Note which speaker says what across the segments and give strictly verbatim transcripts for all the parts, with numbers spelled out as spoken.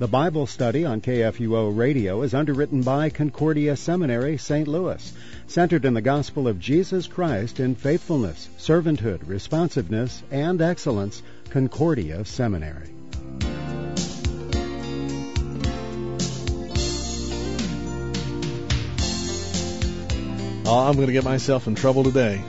Speaker 1: The Bible study on K F U O Radio is underwritten by Concordia Seminary, Saint Louis, centered in the gospel of Jesus Christ in faithfulness, servanthood, responsiveness, and excellence. Concordia Seminary.
Speaker 2: Oh, I'm going to get myself in trouble today.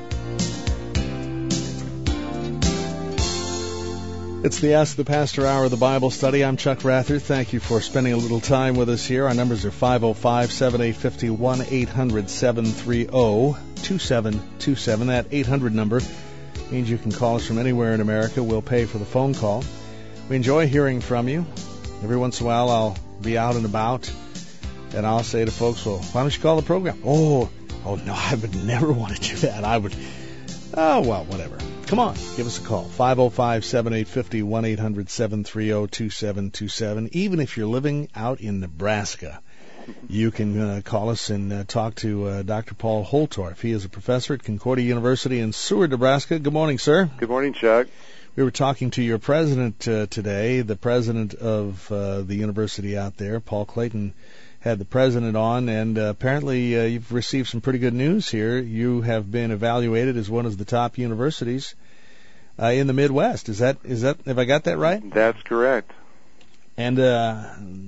Speaker 2: It's the Ask the Pastor Hour of the Bible Study. I'm Chuck Rather. Thank you for spending a little time with us here. Our numbers are five oh five, seven eight five oh, one eight hundred, seven three zero, two seven two seven. That eight hundred number means you can call us from anywhere in America. We'll pay for the phone call. We enjoy hearing from you. Every once in a while I'll be out and about, and I'll say to folks, well, why don't you call the program? Oh, oh no, I would never want to do that. I would, oh, well, whatever. Come on, give us a call, five oh five, seven eight five oh, one eight hundred, seven three zero, two seven two seven. Even if you're living out in Nebraska, you can uh, call us and uh, talk to uh, Doctor Paul Holtorf. He is a professor at Concordia University in Seward, Nebraska. Good morning, sir.
Speaker 3: Good morning, Chuck.
Speaker 2: We were talking to your president uh, today, the president of uh, the university out there, Paul Clayton. Had the president on, and uh, apparently uh, you've received some pretty good news here. You have been evaluated as one of the top universities uh, in the Midwest. Is that is that have I got that right?
Speaker 3: That's correct.
Speaker 2: And uh,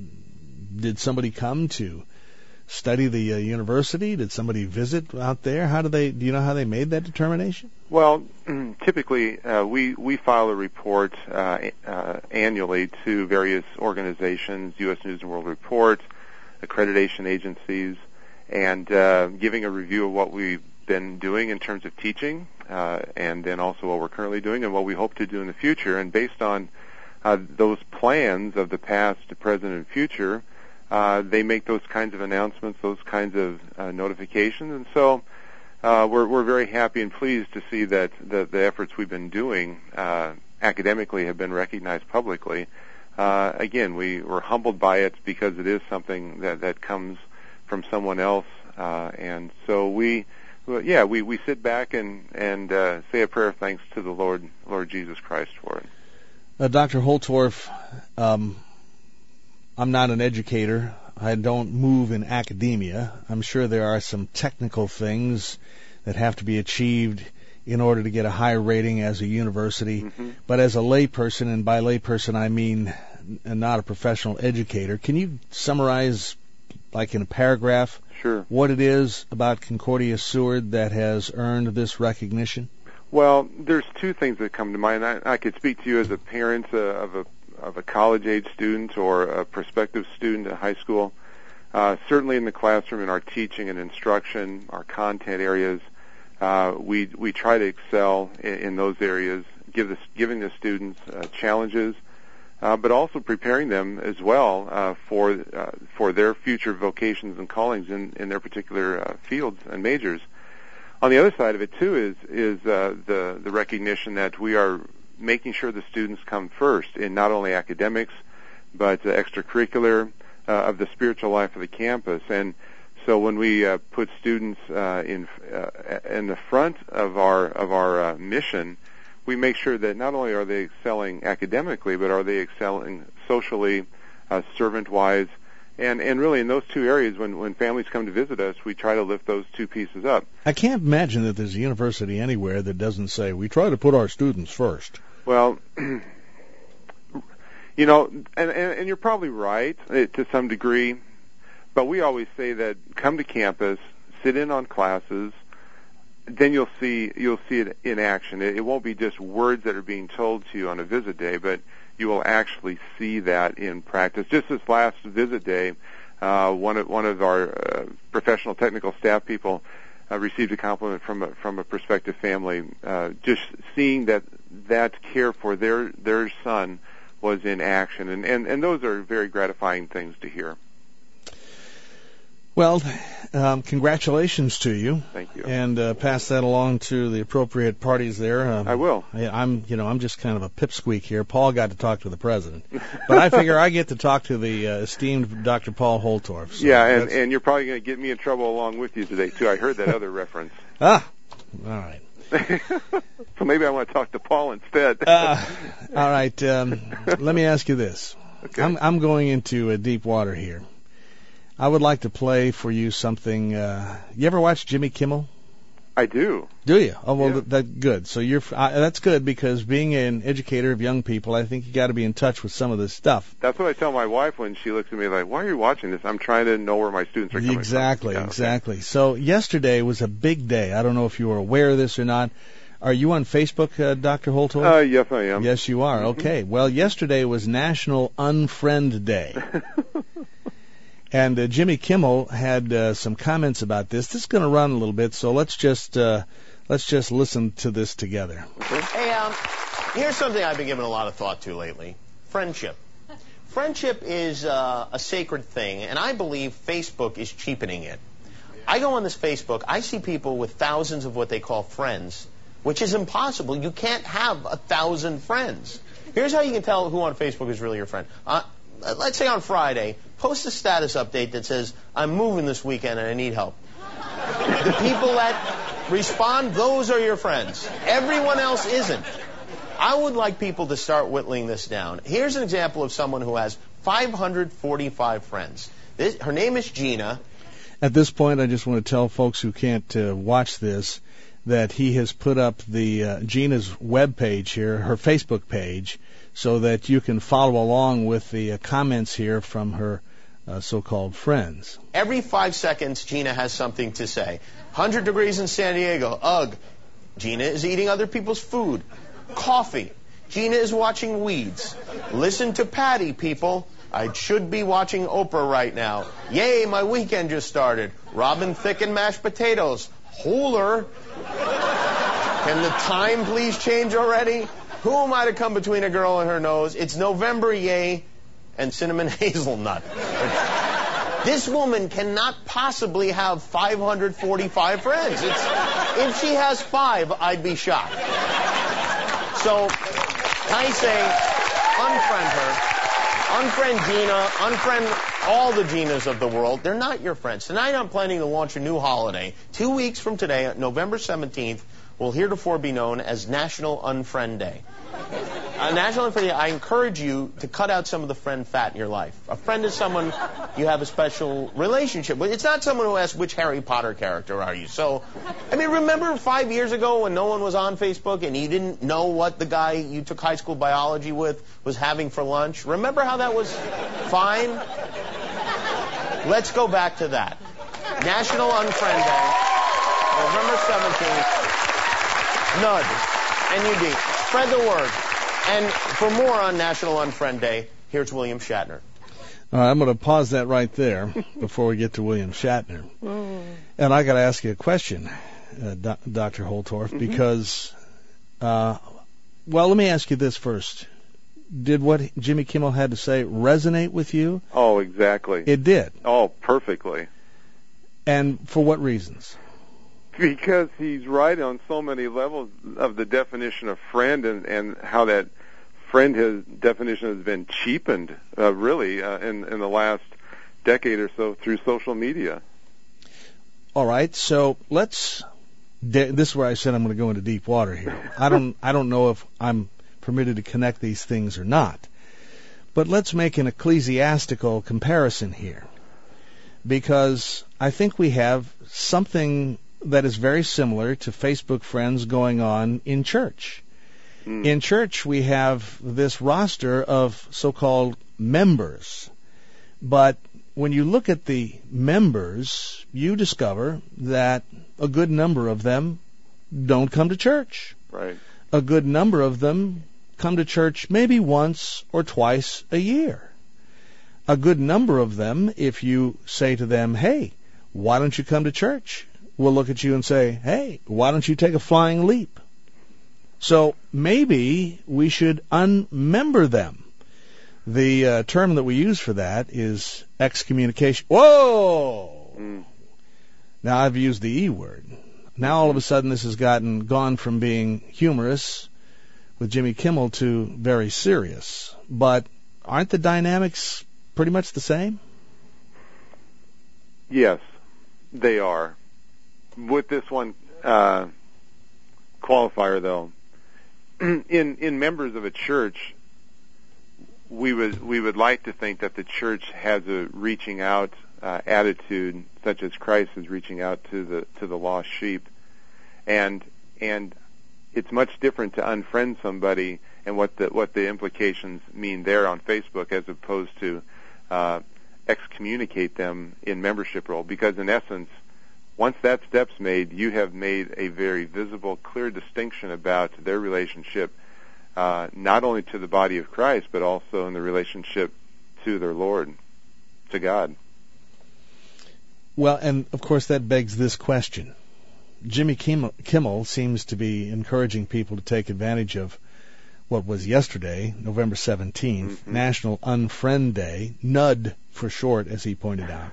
Speaker 2: did somebody come to study the uh, university? Did somebody visit out there? How do they? Do you know how they made that determination?
Speaker 3: Well, typically uh, we we file a report uh, uh, annually to various organizations, U S News and World Report, accreditation agencies, and uh, giving a review of what we've been doing in terms of teaching, uh, and then also what we're currently doing and what we hope to do in the future. And based on uh, those plans of the past, present, and future, uh, they make those kinds of announcements, those kinds of uh, notifications. And so uh, we're, we're very happy and pleased to see that the, the efforts we've been doing uh, academically have been recognized publicly. Uh, again, we were humbled by it because it is something that, that comes from someone else, uh, and so we, well, yeah, we, we sit back and and uh, say a prayer of thanks to the Lord, Lord Jesus Christ for it.
Speaker 2: Uh, Doctor Holtorf, um, I'm not an educator. I don't move in academia. I'm sure there are some technical things that have to be achieved in order to get a high rating as a university. Mm-hmm. But as a layperson, and by layperson I mean not a professional educator, can you summarize, like in a paragraph,
Speaker 3: sure,
Speaker 2: what it is about Concordia Seward that has earned this recognition?
Speaker 3: Well, there's two things that come to mind. I, I could speak to you as a parent uh, of a of a college-age student or a prospective student at high school. Uh, certainly in the classroom, in our teaching and instruction, our content areas, Uh, we we try to excel in, in those areas, give the, giving the students uh, challenges, uh, but also preparing them as well uh, for uh, for their future vocations and callings in, in their particular uh, fields and majors. On the other side of it too is is uh, the the recognition that we are making sure the students come first in not only academics but uh, extracurricular, uh, of the spiritual life of the campus. And so when we uh, put students uh, in uh, in the front of our of our uh, mission, we make sure that not only are they excelling academically, but are they excelling socially, uh, servant-wise, and and really in those two areas, when when families come to visit us, we try to lift those two pieces up.
Speaker 2: I can't imagine that there's a university anywhere that doesn't say we try to put our students first.
Speaker 3: Well, you know, and, and and you're probably right to some degree. But we always say that come to campus, sit in on classes, then you'll see you'll see it in action. It, it won't be just words that are being told to you on a visit day, but you will actually see that in practice. Just this last visit day, uh, one of one of our uh, professional technical staff people uh, received a compliment from a, from a prospective family, uh, just seeing that that care for their their son was in action, and and, and those are very gratifying things to hear.
Speaker 2: Well, um, congratulations to you.
Speaker 3: Thank you.
Speaker 2: And uh, pass that along to the appropriate parties there. Um,
Speaker 3: I will.
Speaker 2: I, I'm, you know, I'm just kind of a pipsqueak here. Paul got to talk to the president, but I figure I get to talk to the uh, esteemed Doctor Paul Holtorf. So
Speaker 3: yeah, and, and you're probably going to get me in trouble along with you today too. I heard that other reference.
Speaker 2: Ah, all right.
Speaker 3: So maybe I want to talk to Paul instead.
Speaker 2: uh, all right. Um, let me ask you this.
Speaker 3: Okay.
Speaker 2: I'm, I'm going into uh, deep water here. I would like to play for you something. Uh, you ever watch Jimmy Kimmel?
Speaker 3: I do.
Speaker 2: Do you? Oh, well,
Speaker 3: Yeah.
Speaker 2: that, that good. So you're uh, that's good, because being an educator of young people, I think you got to be in touch with some of this stuff.
Speaker 3: That's what I tell my wife when she looks at me like, why are you watching this? I'm trying to know where my students are coming
Speaker 2: Exactly,
Speaker 3: from. Yeah,
Speaker 2: exactly.
Speaker 3: okay.
Speaker 2: So yesterday was a big day. I don't know if you were aware of this or not. Are you on Facebook, uh, Doctor Holtor?
Speaker 3: Uh, yes, I am.
Speaker 2: Yes, you are.
Speaker 3: Mm-hmm.
Speaker 2: Okay. Well, yesterday was National Unfriend Day. And uh, Jimmy Kimmel had uh, some comments about this. This is going to run a little bit, so let's just uh, let's just listen to this together.
Speaker 4: Hey, um, here's something I've been giving a lot of thought to lately: friendship. Friendship is uh, a sacred thing, and I believe Facebook is cheapening it. I go on this Facebook, I see people with thousands of what they call friends, which is impossible. You can't have a thousand friends. Here's how you can tell who on Facebook is really your friend. Uh, let's say on Friday, post a status update that says, I'm moving this weekend and I need help. The people that respond, those are your friends. Everyone else isn't. I would like people to start whittling this down. Here's an example of someone who has five hundred forty-five friends. This, her name is Gina.
Speaker 2: At this point, I just want to tell folks who can't uh, watch this that he has put up the uh, Gina's web page here, her Facebook page, so that you can follow along with the uh, comments here from her uh, so-called friends.
Speaker 4: Every five seconds, Gina has something to say. one hundred degrees in San Diego. Ugh. Gina is eating other people's food. Coffee. Gina is watching Weeds. Listen to Patty, people. I should be watching Oprah right now. Yay, my weekend just started. Robin Thicke and mashed potatoes. Holer. Can the time please change already? Who am I to come between a girl and her nose? It's November, yay, and cinnamon hazelnut. This woman cannot possibly have five hundred forty-five friends. It's, if she has five, I'd be shocked. So I say unfriend her. Unfriend Gina, unfriend all the Ginas of the world. They're not your friends. Tonight I'm planning to launch a new holiday. Two weeks from today, November seventeenth, will heretofore be known as National Unfriend Day. Uh, National Unfriend Day, I encourage you to cut out some of the friend fat in your life. A friend is someone you have a special relationship with. It's not someone who asks, which Harry Potter character are you? So, I mean, remember five years ago when no one was on Facebook and you didn't know what the guy you took high school biology with was having for lunch? Remember how that was fine? Let's go back to that. National Unfriend Day, November seventeenth. N U D. N U D. Spread the word. And for more on National Unfriend Day, here's William Shatner.
Speaker 2: All right, I'm going to pause that right there before we get to William Shatner. And I got to ask you a question, uh, Do- Doctor Holtorf, mm-hmm. because, uh, well, let me ask you this first. Did what Jimmy Kimmel had to say resonate with you?
Speaker 3: Oh, exactly.
Speaker 2: It did?
Speaker 3: Oh, perfectly.
Speaker 2: And for what reasons?
Speaker 3: Because he's right on so many levels of the definition of friend, and, and how that friend has, definition has been cheapened, uh, really, uh, in, in the last decade or so through social media.
Speaker 2: All right, so let's. De- this is where I said I'm going to go into deep water here. I don't. I don't know if I'm permitted to connect these things or not, but let's make an ecclesiastical comparison here, because I think we have something that is very similar to Facebook friends going on in church. Mm. In church, we have this roster of so-called members. But when you look at the members, you discover that a good number of them don't come to church.
Speaker 3: Right.
Speaker 2: A good number of them come to church maybe once or twice a year. A good number of them, if you say to them, hey, why don't you come to church? We'll look at you and say, hey, why don't you take a flying leap? So maybe we should unmember them. The uh, term that we use for that is excommunication. Whoa! Mm. Now I've used the E word. Now all of a sudden this has gotten gone from being humorous with Jimmy Kimmel to very serious. But aren't the dynamics pretty much the same?
Speaker 3: Yes, they are. With this one uh, qualifier, though, in in members of a church, we would we would like to think that the church has a reaching out uh, attitude, such as Christ is reaching out to the to the lost sheep, and and it's much different to unfriend somebody and what the what the implications mean there on Facebook, as opposed to uh, excommunicate them in membership role. Because in essence, once that step's made, you have made a very visible, clear distinction about their relationship, uh, not only to the body of Christ, but also in the relationship to their Lord, to God.
Speaker 2: Well, and of course that begs this question. Jimmy Kimmel, Kimmel seems to be encouraging people to take advantage of what was yesterday, November seventeenth, mm-hmm. National Unfriend Day, N U D for short, as he pointed out.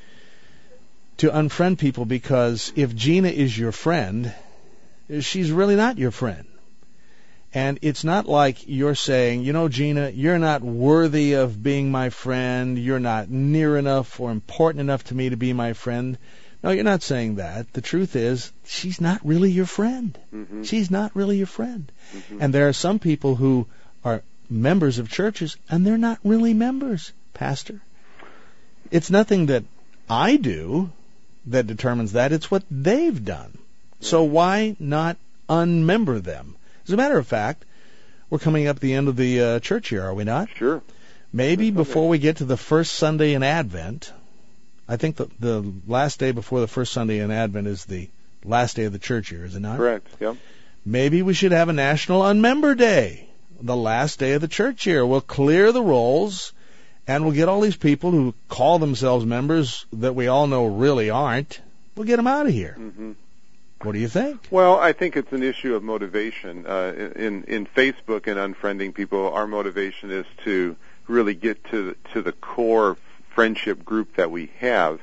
Speaker 2: To unfriend people, because if Gina is your friend, she's really not your friend. And it's not like you're saying, you know, Gina, you're not worthy of being my friend, you're not near enough or important enough to me to be my friend. No, you're not saying that. The truth is, she's not really your friend. Mm-hmm. She's not really your friend. Mm-hmm. And there are some people who are members of churches, and they're not really members, Pastor. It's nothing that I do that determines that. It's what they've done. So why not unmember them? As a matter of fact, we're coming up the end of the uh, church year, are we not?
Speaker 3: Sure.
Speaker 2: Maybe before we get to the first Sunday in Advent, I think the, the last day before the first Sunday in Advent is the last day of the church year, is it not?
Speaker 3: Correct, yep.
Speaker 2: Maybe we should have a National Unmember Day, the last day of the church year. We'll clear the rolls, and we'll get all these people who call themselves members that we all know really aren't. We'll get them out of here. Mm-hmm. What do you think?
Speaker 3: Well, I think it's an issue of motivation. Uh, in in Facebook and unfriending people, our motivation is to really get to to the core friendship group that we have.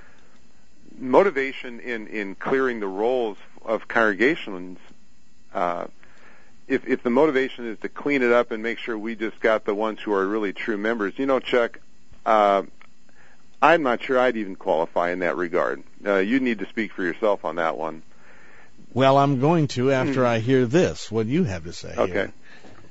Speaker 3: Motivation in, in clearing the roles of congregations, uh, if, if the motivation is to clean it up and make sure we just got the ones who are really true members, you know, Chuck, uh, I'm not sure I'd even qualify in that regard. Uh, you need to speak for yourself on that one.
Speaker 2: Well, I'm going to after I hear this, what you have to say.
Speaker 3: Okay.
Speaker 2: Here.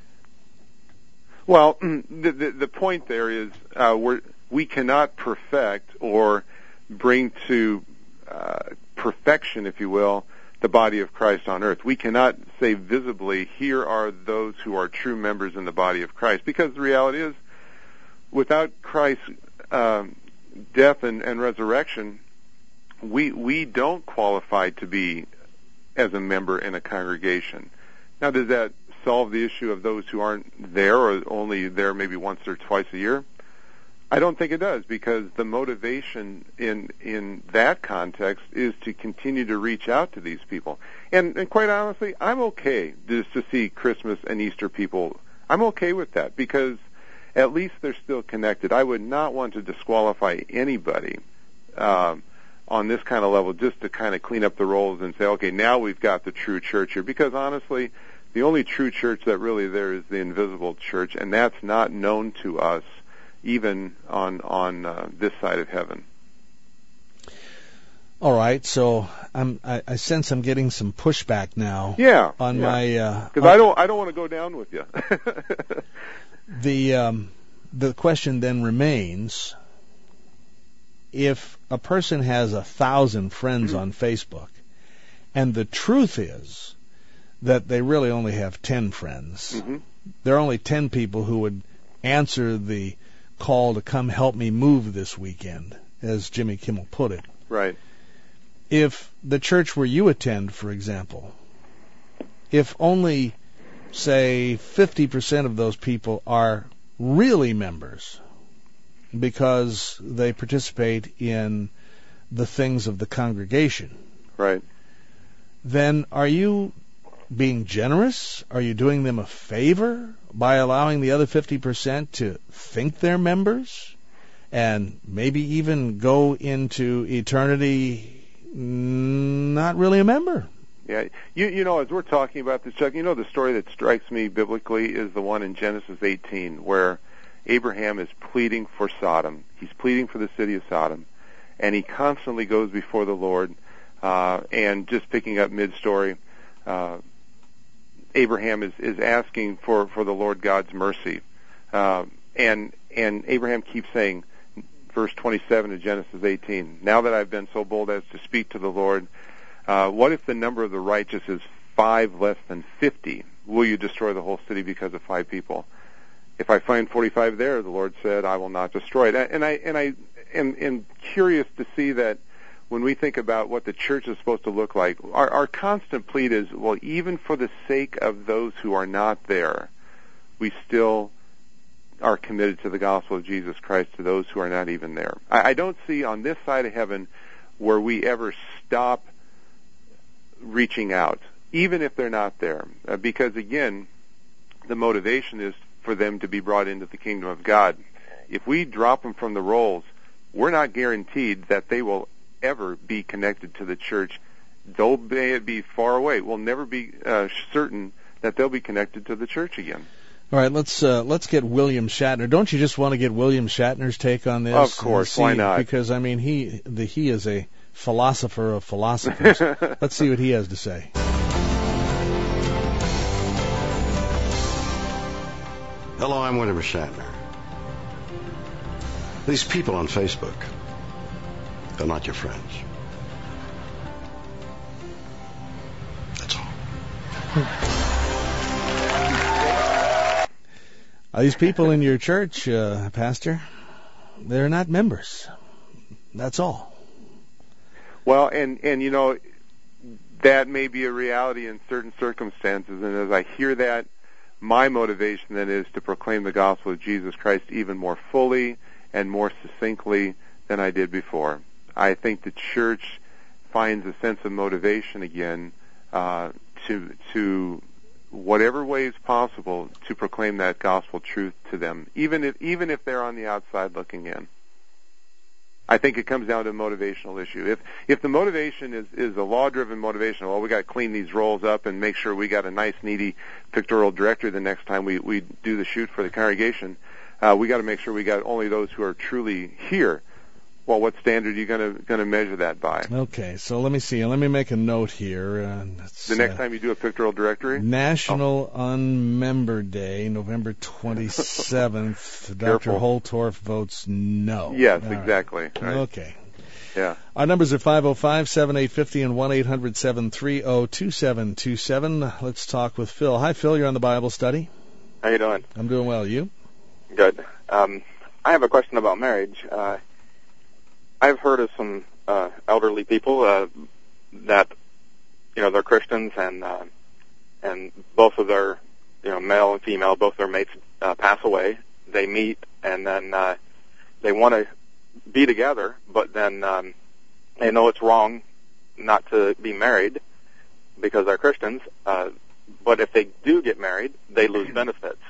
Speaker 3: Well, the, the, the point there is uh, we're, we cannot perfect or bring to uh, perfection, if you will, the body of Christ on earth. We cannot say visibly, here are those who are true members in the body of Christ, because the reality is, without Christ's um, death and, and resurrection, we we don't qualify to be as a member in a congregation. Now, does that solve the issue of those who aren't there or only there maybe once or twice a year? I don't think it does, because the motivation in in that context is to continue to reach out to these people. And, and quite honestly, I'm okay just to see Christmas and Easter people. I'm okay with that, because at least they're still connected. I would not want to disqualify anybody um, on this kind of level just to kind of clean up the roles and say, okay, now we've got the true church here. Because honestly, the only true church that really there is the invisible church, and that's not known to us even on on uh, this side of heaven.
Speaker 2: All right, so I'm, I, I sense I'm getting some pushback now.
Speaker 3: Yeah,
Speaker 2: on
Speaker 3: yeah.
Speaker 2: my
Speaker 3: because uh, I don't I don't want to go down with you.
Speaker 2: the um, the question then remains: if a person has a thousand friends on Facebook, and the truth is that they really only have ten friends, mm-hmm. there are only ten people who would answer the call to come help me move this weekend, as Jimmy Kimmel put it.
Speaker 3: Right.
Speaker 2: If the church where you attend, for example, if only, say, fifty percent of those people are really members because they participate in the things of the congregation,
Speaker 3: right,
Speaker 2: then are you being generous? Are you doing them a favor by allowing the other fifty percent to think they're members and maybe even go into eternity not really a member?
Speaker 3: Yeah, you you know, as we're talking about this, Chuck, you know, the story that strikes me biblically is the one in Genesis eighteen where Abraham is pleading for Sodom. He's pleading for the city of Sodom, and he constantly goes before the Lord. Uh, and just picking up mid-story, uh, Abraham is, is asking for, for the Lord God's mercy. Uh, and and Abraham keeps saying, verse twenty-seven of Genesis eighteen, now that I've been so bold as to speak to the Lord, uh, what if the number of the righteous is five less than fifty? Will you destroy the whole city because of five people? If I find forty-five there, the Lord said, I will not destroy it. And I and I am, am curious to see that when we think about what the church is supposed to look like, our, our constant plea is, well, even for the sake of those who are not there, we still are committed to the gospel of Jesus Christ to those who are not even there. I, I don't see on this side of heaven where we ever stop reaching out, even if they're not there. Uh, because, again, the motivation is for them to be brought into the kingdom of God. If we drop them from the rolls, we're not guaranteed that they will ever be connected to the church. Though may it be far away, we'll never be uh, certain that they'll be connected to the church again.
Speaker 2: All right, let's uh, let's get William Shatner. Don't you just want to get William Shatner's take on this?
Speaker 3: Of course,
Speaker 2: see,
Speaker 3: why not?
Speaker 2: Because I mean, he the he is a philosopher of philosophers. Let's see what he has to say.
Speaker 5: Hello, I'm William Shatner. These people on Facebook, they're not your friends. That's all.
Speaker 2: Are these people in your church, uh, Pastor? They're not members. That's all.
Speaker 3: Well, and, and you know, that may be a reality in certain circumstances, and as I hear that, my motivation then is to proclaim the gospel of Jesus Christ even more fully and more succinctly than I did before. I think the church finds a sense of motivation again uh, to to whatever way is possible to proclaim that gospel truth to them, even if even if they're on the outside looking in. I think it comes down to a motivational issue. If if the motivation is, is a law-driven motivation, well, we got to clean these rolls up and make sure we got a nice, needy pictorial director the next time we, we do the shoot for the congregation, uh, we got to make sure we got only those who are truly here. Well, what standard are you going to going to measure that by?
Speaker 2: Okay, so let me see. Let me make a note here. Uh,
Speaker 3: the next uh, time you do a pictorial directory?
Speaker 2: National oh. Unmember Day, November twenty-seventh. Doctor Holtorf votes no.
Speaker 3: Yes,
Speaker 2: All
Speaker 3: exactly.
Speaker 2: Right.
Speaker 3: Right.
Speaker 2: Okay.
Speaker 3: Yeah.
Speaker 2: Our numbers are five oh five, seven eight five oh and one eight hundred, seven three oh, two seven two seven. Let's talk with Phil. Hi, Phil. You're on the Bible study.
Speaker 6: How you doing?
Speaker 2: I'm doing well. You?
Speaker 6: Good. Um, I have a question about marriage. Uh, I've heard of some uh, elderly people uh, that, you know, they're Christians, and uh, and both of their, you know, male and female, both their mates uh, pass away. They meet, and then uh, they want to be together, but then um, they know it's wrong not to be married because they're Christians. Uh, but if they do get married, they lose benefits.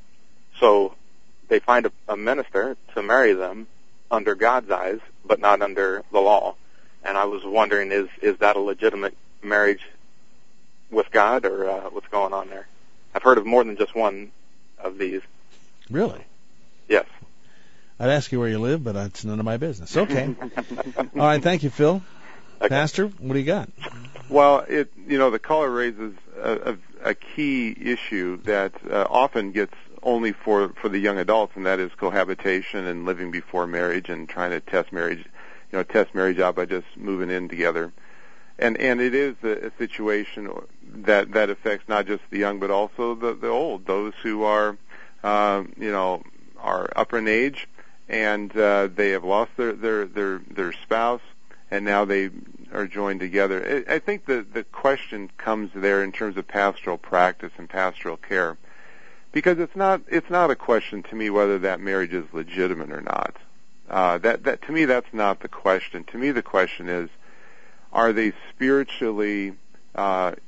Speaker 6: So they find a, a minister to marry them under God's eyes, but not under the law. And I was wondering, is is that a legitimate marriage with God, or uh, what's going on there? I've heard of more than just one of these.
Speaker 2: Really?
Speaker 6: Yes.
Speaker 2: I'd ask you where you live, but it's none of my business. Okay. All right, thank you, Phil. Okay. Pastor, what do you got?
Speaker 3: Well, it you know, the caller raises a, a, a key issue that uh, often gets only for, for the young adults, and that is cohabitation and living before marriage and trying to test marriage, you know, test marriage out by just moving in together. And and it is a, a situation that that affects not just the young but also the, the old, those who are, um, you know, are upper in age, and uh, they have lost their, their, their, their spouse, and now they are joined together. I, I think the, the question comes there in terms of pastoral practice and pastoral care. Because it's not it's not a question to me whether that marriage is legitimate or not. Uh, that that to me that's not the question. To me the question is, are they spiritually uh,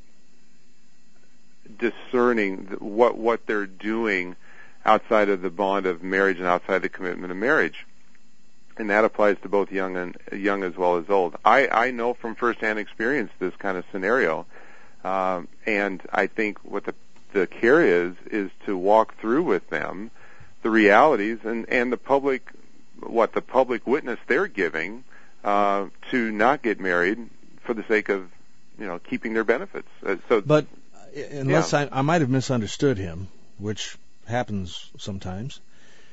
Speaker 3: discerning what what they're doing outside of the bond of marriage and outside the commitment of marriage? And that applies to both young and young as well as old. I, I know from firsthand experience this kind of scenario, um, and I think what the the care is is to walk through with them the realities and, and the public, what the public witness they're giving uh, to not get married for the sake of, you know, keeping their benefits. Uh, so,
Speaker 2: but unless
Speaker 3: yeah.
Speaker 2: I, I might have misunderstood him, which happens sometimes.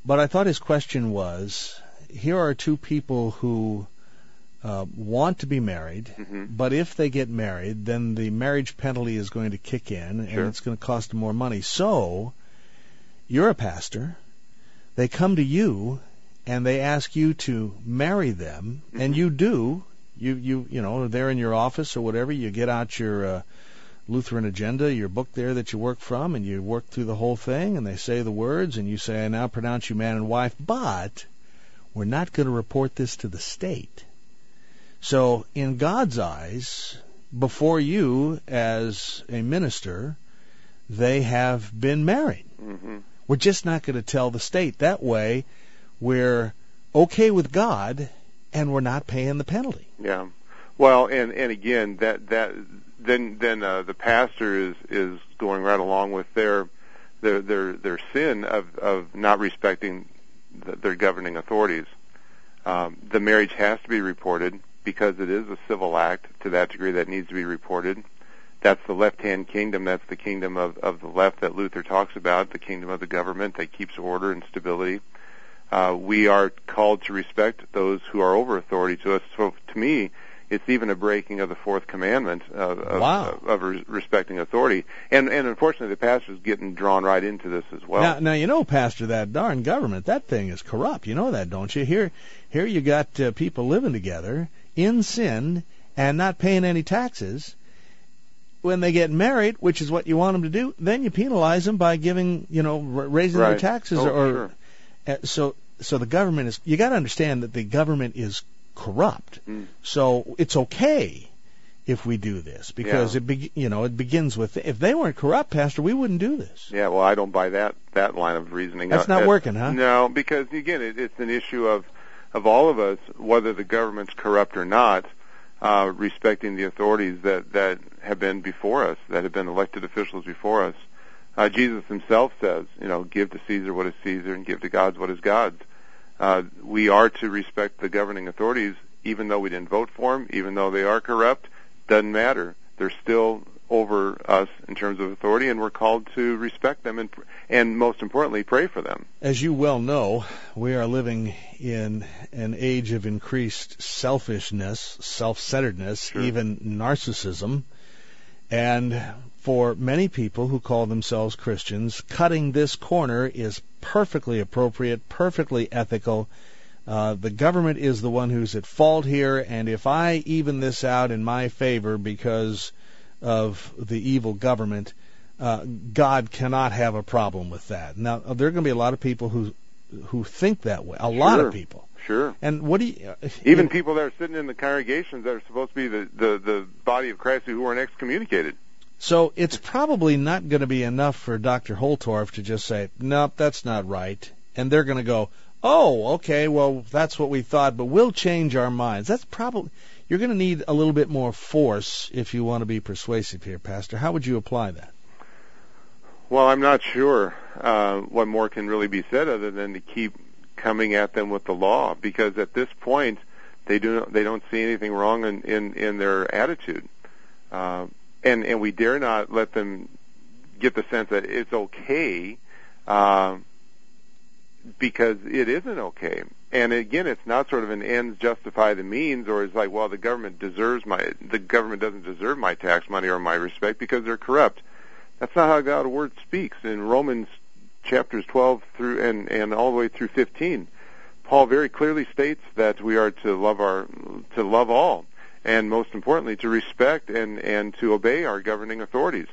Speaker 2: but I thought his question was, here are two people who uh, want to be married,
Speaker 3: Mm-hmm.
Speaker 2: but if they get married, then the marriage penalty is going to kick in,
Speaker 3: Sure.
Speaker 2: and it's going to cost them more money. So, you're a pastor. They come to you, and they ask you to marry them,
Speaker 3: Mm-hmm.
Speaker 2: and you do. You, you, you know, they're in your office or whatever. You get out your uh, Lutheran Agenda, your book there that you work from, and you work through the whole thing, and they say the words, and you say, I now pronounce you man and wife, but we're not going to report this to the state. So, in God's eyes, before you as a minister, they have been married.
Speaker 3: Mm-hmm.
Speaker 2: We're just not going to tell the state. That way, we're okay with God, and we're not paying the penalty.
Speaker 3: Yeah. Well, and and again, that that then then uh, the pastor is is going right along with their their their their sin of of not respecting the, their governing authorities. Um, the marriage has to be reported because it is a civil act to that degree that needs to be reported. That's the left-hand kingdom. That's the kingdom of, of the left that Luther talks about, the kingdom of the government that keeps order and stability. Uh, we are called to respect those who are over authority to us. So to me, it's even a breaking of the fourth commandment of, of,
Speaker 2: Wow.
Speaker 3: of, of res- respecting authority. And, and unfortunately, the pastor's getting drawn right into this as well.
Speaker 2: Now, now, you know, Pastor, that darn government, that thing is corrupt. You know that, don't you? Here, here you got uh, people living together in sin and not paying any taxes. When they get married, which is what you want them to do, then you penalize them by giving, you know, r- raising
Speaker 3: Right.
Speaker 2: their taxes.
Speaker 3: Oh,
Speaker 2: or
Speaker 3: sure.
Speaker 2: uh, so, so the government is. You got to understand that the government is corrupt.
Speaker 3: Mm.
Speaker 2: So it's okay if we do this because
Speaker 3: Yeah.
Speaker 2: it, be, you know, it begins with if they weren't corrupt, Pastor, we wouldn't do this.
Speaker 3: Yeah, well, I don't buy that that line of reasoning.
Speaker 2: That's
Speaker 3: Uh,
Speaker 2: not
Speaker 3: uh,
Speaker 2: working, huh?
Speaker 3: No, because again, it, it's an issue of of all of us, whether the government's corrupt or not, uh, respecting the authorities that that have been before us, that have been elected officials before us. Uh, Jesus himself says, you know, give to Caesar what is Caesar and give to God what is God's. Uh, we are to respect the governing authorities, even though we didn't vote for them, even though they are corrupt. Doesn't matter. They're still over us in terms of authority, and we're called to respect them and, and most importantly, pray for them.
Speaker 2: As you well know, we are living in an age of increased selfishness, self-centeredness,
Speaker 3: Sure.
Speaker 2: even narcissism. And for many people who call themselves Christians, cutting this corner is perfectly appropriate, perfectly ethical. Uh, the government is the one who's at fault here, and if I even this out in my favor because of the evil government, uh, God cannot have a problem with that. Now, there are going to be a lot of people who who think that way. A lot
Speaker 3: Sure.
Speaker 2: of people.
Speaker 3: Sure.
Speaker 2: And what do you... Uh,
Speaker 3: Even
Speaker 2: you,
Speaker 3: people that are sitting in the congregations that are supposed to be the, the, the body of Christ who weren't excommunicated.
Speaker 2: So it's probably not going to be enough for Doctor Holtorf to just say, nope, that's not right. And they're going to go, oh, okay, well, that's what we thought, but we'll change our minds. That's probably... You're going to need a little bit more force if you want to be persuasive here, Pastor. How would you apply that?
Speaker 3: Well, I'm not sure uh, what more can really be said other than to keep coming at them with the law, because at this point they do they don't see anything wrong in in, in their attitude, uh, and and we dare not let them get the sense that it's okay, uh, because it isn't okay. And again, it's not sort of an ends justify the means, or it's like, well, the government deserves my the government doesn't deserve my tax money or my respect because they're corrupt. That's not how God's word speaks. In Romans chapters twelve through and, and all the way through fifteen, Paul very clearly states that we are to love our to love all, and most importantly, to respect and, and to obey our governing authorities.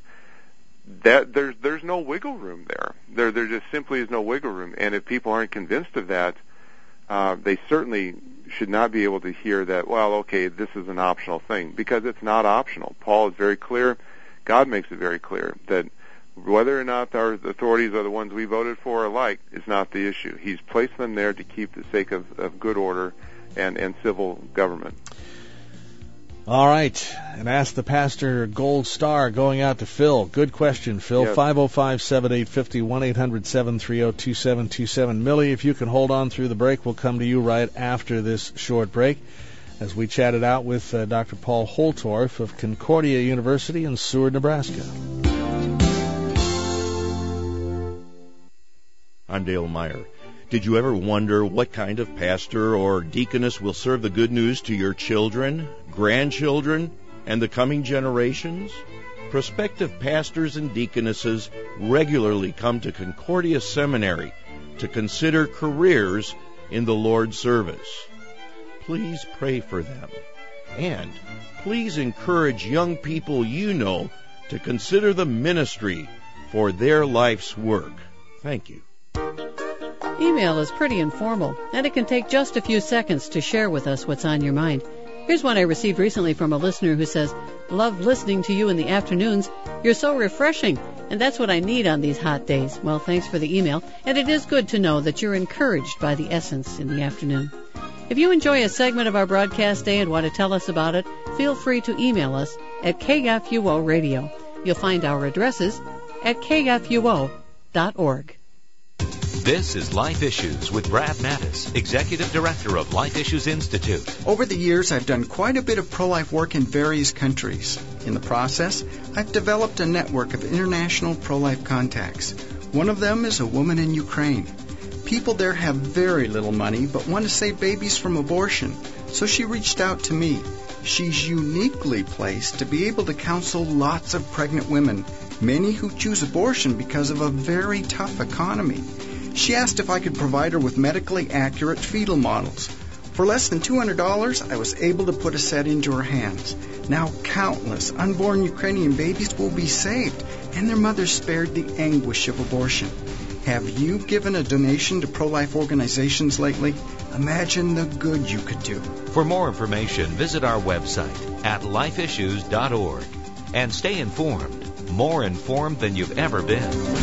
Speaker 3: That there's there's no wiggle room there. There there just simply is no wiggle room. And if people aren't convinced of that, uh, they certainly should not be able to hear that, well, okay, this is an optional thing, because it's not optional. Paul is very clear. God makes it very clear that whether or not our authorities are the ones we voted for or like is not the issue. He's placed them there to keep the sake of, of good order and, and civil government.
Speaker 2: All right. And ask the pastor gold star going out to Phil. Good question, Phil.
Speaker 3: Yes.
Speaker 2: five oh five, seven eight five oh, one eight hundred, seven three oh, two seven two seven. Millie, if you can hold on through the break, we'll come to you right after this short break as we chatted out with uh, Doctor Paul Holtorf of Concordia University in Seward, Nebraska.
Speaker 7: I'm Dale Meyer. Did you ever wonder what kind of pastor or deaconess will serve the good news to your children, grandchildren, and the coming generations? Prospective pastors and deaconesses regularly come to Concordia Seminary to consider careers in the Lord's service. Please pray for them. And please encourage young people you know to consider the ministry for their life's work. Thank you.
Speaker 8: Email is pretty informal, and it can take just a few seconds to share with us what's on your mind. Here's one I received recently from a listener who says, "Love listening to you in the afternoons. You're so refreshing, and that's what I need on these hot days." Well, thanks for the email, and it is good to know that you're encouraged by the Essence in the afternoon. If you enjoy a segment of our broadcast day and want to tell us about it, feel free to email us at K F U O Radio. You'll find our addresses at K F U O dot org.
Speaker 9: This is Life Issues with Brad Mattis, Executive Director of Life Issues Institute.
Speaker 10: Over the years, I've done quite a bit of pro-life work in various countries. In the process, I've developed a network of international pro-life contacts. One of them is a woman in Ukraine. People there have very little money but want to save babies from abortion, so she reached out to me. She's uniquely placed to be able to counsel lots of pregnant women, many who choose abortion because of a very tough economy. She asked if I could provide her with medically accurate fetal models. For less than two hundred dollars, I was able to put a set into her hands. Now countless unborn Ukrainian babies will be saved, and their mothers spared the anguish of abortion. Have you given a donation to pro-life organizations lately? Imagine the good you could do.
Speaker 9: For more information, visit our website at life issues dot org. And stay informed, more informed than you've ever been.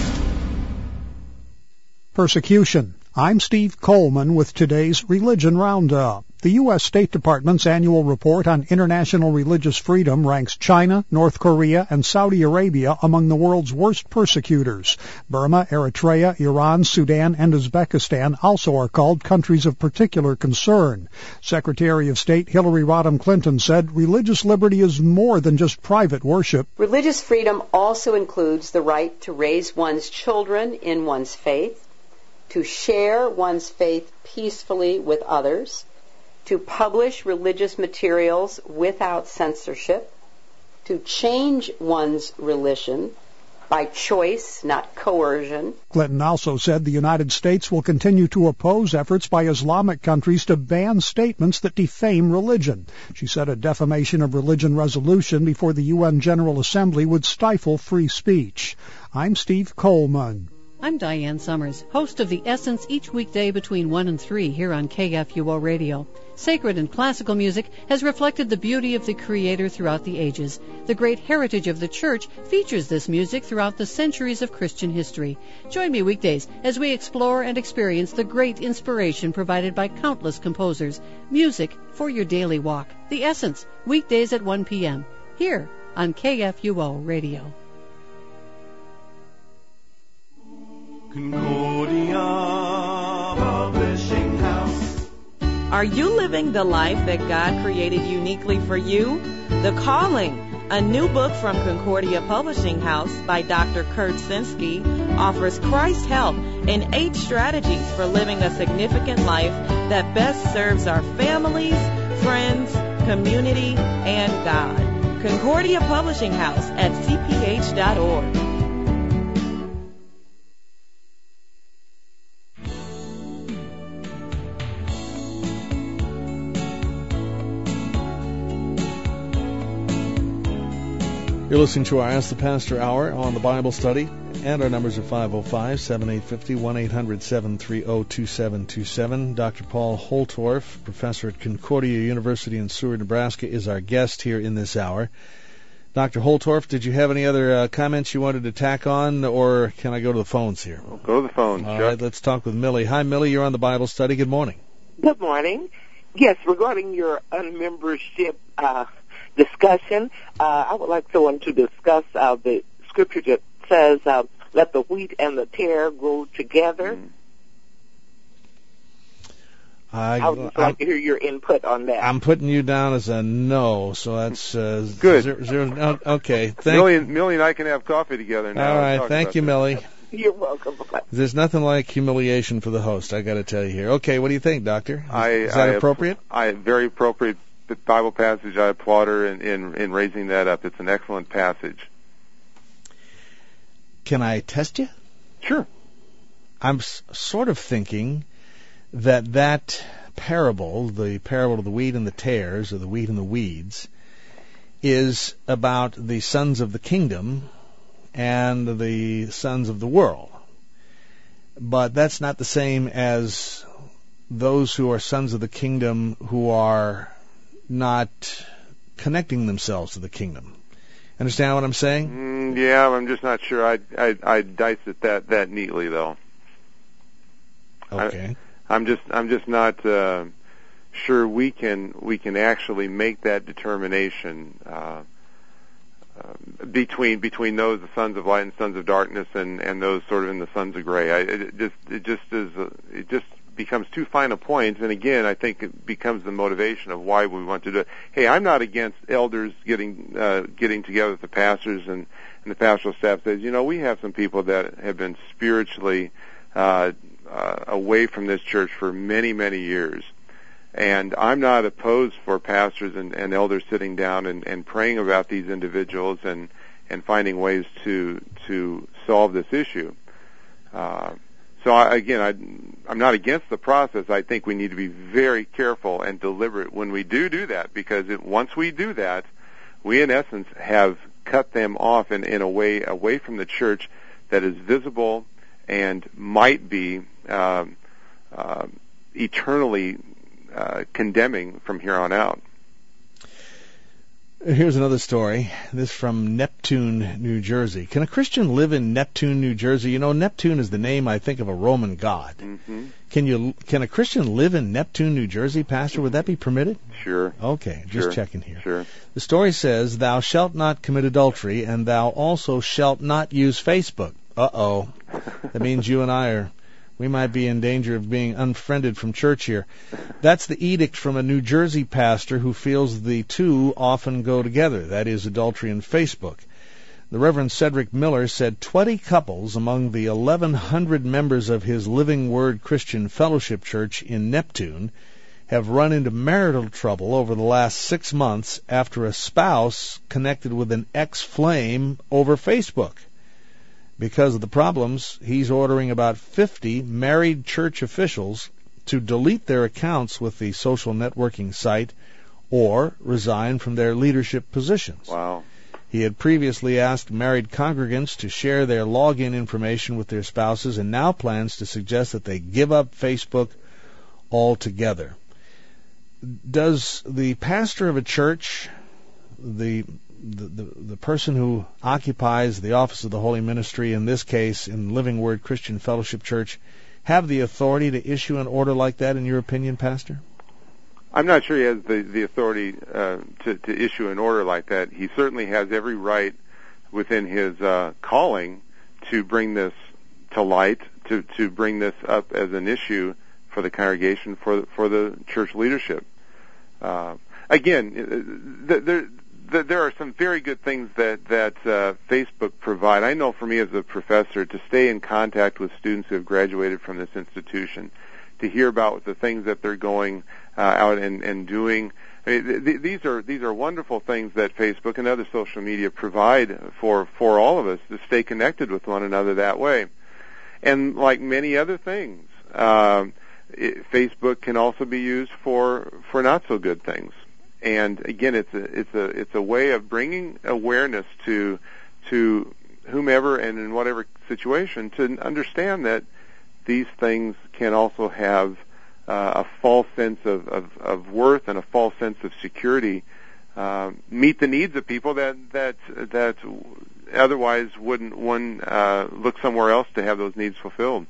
Speaker 11: Persecution. I'm Steve Coleman with today's Religion Roundup. The U S State Department's annual report on international religious freedom ranks China, North Korea, and Saudi Arabia among the world's worst persecutors. Burma, Eritrea, Iran, Sudan, and Uzbekistan also are called countries of particular concern. Secretary of State Hillary Rodham Clinton said religious liberty is more than just private worship.
Speaker 12: Religious freedom also includes the right to raise one's children in one's faith, to share one's faith peacefully with others, to publish religious materials without censorship, to change one's religion by choice, not coercion.
Speaker 11: Clinton also said the United States will continue to oppose efforts by Islamic countries to ban statements that defame religion. She said a defamation of religion resolution before the U N General Assembly would stifle free speech. I'm Steve Coleman.
Speaker 8: I'm Diane Summers, host of The Essence each weekday between one and three here on K F U O Radio. Sacred and classical music has reflected the beauty of the Creator throughout the ages. The great heritage of the Church features this music throughout the centuries of Christian history. Join me weekdays as we explore and experience the great inspiration provided by countless composers. Music for your daily walk. The Essence, weekdays at one p.m. here on K F U O Radio.
Speaker 13: Concordia Publishing House.
Speaker 14: Are you living the life that God created uniquely for you? The Calling, a new book from Concordia Publishing House by Doctor Kurt Sinsky, offers Christ's help in eight strategies for living a significant life that best serves our families, friends, community, and God. Concordia Publishing House at C P H dot org.
Speaker 2: You're listening to our Ask the Pastor Hour on the Bible Study, and our numbers are five oh five, seven eight five oh, one eight hundred, seven three oh, two seven two seven. Doctor Paul Holtorf, professor at Concordia University in Seward, Nebraska, is our guest here in this hour. Doctor Holtorf, did you have any other uh, comments you wanted to tack on, or can I go to the phones here?
Speaker 3: We'll go to the phones.
Speaker 2: All
Speaker 3: Chuck.
Speaker 2: right, let's talk with Millie. Hi, Millie, you're on the Bible Study. Good morning.
Speaker 15: Good morning. Yes, regarding your unmembership uh discussion, uh, I would like someone to discuss uh, the scripture that says, uh, let the wheat and the tare grow together. Mm.
Speaker 2: I,
Speaker 15: I would just like to hear your input on that.
Speaker 2: I'm putting you down as a no, so that's uh,
Speaker 3: good.
Speaker 2: Zero, zero, okay, thank
Speaker 3: Millie, Millie and I can have coffee together now.
Speaker 2: All right, thank you, Millie.
Speaker 15: You're welcome. Bye-bye.
Speaker 2: There's nothing like humiliation for the host, I got to tell you here. Okay, what do you think, Doctor? Is,
Speaker 3: I,
Speaker 2: is that
Speaker 3: I,
Speaker 2: appropriate?
Speaker 3: I very appropriate Bible passage. I applaud her in, in, in raising that up. It's an excellent passage.
Speaker 2: Can I test you?
Speaker 3: Sure.
Speaker 2: I'm s- sort of thinking that that parable, the parable of the wheat and the tares, or the wheat and the weeds, is about the sons of the kingdom and the sons of the world. But that's not the same as those who are sons of the kingdom who are not connecting themselves to the kingdom. Understand what I'm saying?
Speaker 3: Mm, yeah, I'm just not sure I'd, I'd, I'd dice it that, that neatly, though.
Speaker 2: Okay.
Speaker 3: I, I'm just I'm just not uh, sure we can we can actually make that determination uh, uh, between between those the sons of light and sons of darkness and, and those sort of in the sons of gray. I, it just it just is a, it just becomes too fine a point, and again, I think it becomes the motivation of why we want to do it. Hey, I'm not against elders getting uh, getting together with the pastors and, and the pastoral staff. Says, you know, we have some people that have been spiritually uh, uh, away from this church for many, many years, and I'm not opposed for pastors and, and elders sitting down and, and praying about these individuals and, and finding ways to to solve this issue. Uh, So I, again, I, I'm not against the process. I think we need to be very careful and deliberate when we do do that, because it, once we do that, we in essence have cut them off in, in a way away from the church that is visible and might be um, uh, eternally uh, condemning from here on out.
Speaker 2: Here's another story. This from Neptune, New Jersey. Can a Christian live in Neptune, New Jersey? You know, Neptune is the name, I think, of a Roman god.
Speaker 3: Mm-hmm.
Speaker 2: Can you? Can a Christian live in Neptune, New Jersey, Pastor? Would that be permitted?
Speaker 3: Sure.
Speaker 2: Okay, just
Speaker 3: sure.
Speaker 2: checking here.
Speaker 3: Sure.
Speaker 2: The story says, "Thou shalt not commit adultery, and thou also shalt not use Facebook." Uh-oh. That means you and I are... We might be in danger of being unfriended from church here. That's the edict from a New Jersey pastor who feels the two often go together, that is, adultery and Facebook. The Reverend Cedric Miller said twenty couples among the eleven hundred members of his Living Word Christian Fellowship Church in Neptune have run into marital trouble over the last six months after a spouse connected with an ex-flame over Facebook. Because of the problems, he's ordering about fifty married church officials to delete their accounts with the social networking site or resign from their leadership positions.
Speaker 3: Wow.
Speaker 2: He had previously asked married congregants to share their login information with their spouses and now plans to suggest that they give up Facebook altogether. Does the pastor of a church, the The, the, the person who occupies the office of the Holy Ministry, in this case in Living Word Christian Fellowship Church, have the authority to issue an order like that, in your opinion, Pastor?
Speaker 3: I'm not sure he has the, the authority uh, to, to issue an order like that. He certainly has every right within his uh, calling to bring this to light, to, to bring this up as an issue for the congregation, for, for the church leadership. Uh, again, there... There are some very good things that that uh, Facebook provide. I know for me as a professor, to stay in contact with students who have graduated from this institution, to hear about the things that they're going uh, out and, and doing. I mean, th- these are these are wonderful things that Facebook and other social media provide for for all of us to stay connected with one another that way. And like many other things, um, it, Facebook can also be used for for not so good things. And again, it's a it's a it's a way of bringing awareness to to whomever and in whatever situation to understand that these things can also have uh, a false sense of, of, of worth and a false sense of security, uh, meet the needs of people that that that otherwise wouldn't one uh, look somewhere else to have those needs fulfilled.